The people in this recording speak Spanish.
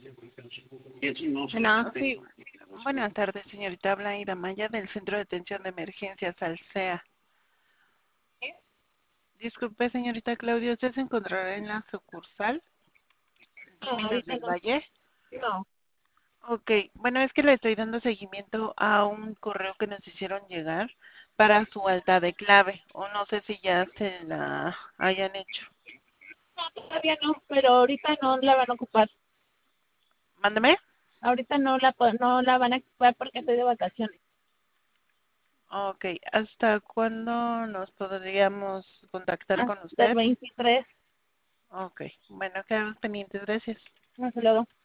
Bueno, Sí, buenas tardes, señorita. Habla Ida Maya del Centro de Atención de Emergencias Alsea. Disculpe, señorita Claudia, ¿usted se encontrará en la sucursal no, Minas ahorita del no. Valle? No, Ok, bueno, es que le estoy dando seguimiento a un correo que nos hicieron llegar para su alta de clave, o no sé si ya se la hayan hecho. todavía no, pero ahorita no la van a ocupar. Mándeme. Ahorita no la van a ocupar porque estoy de vacaciones. Ok, ¿hasta cuándo nos podríamos contactar con Hasta el usted? 23. Ok, bueno, quedamos pendientes, gracias. Hasta luego.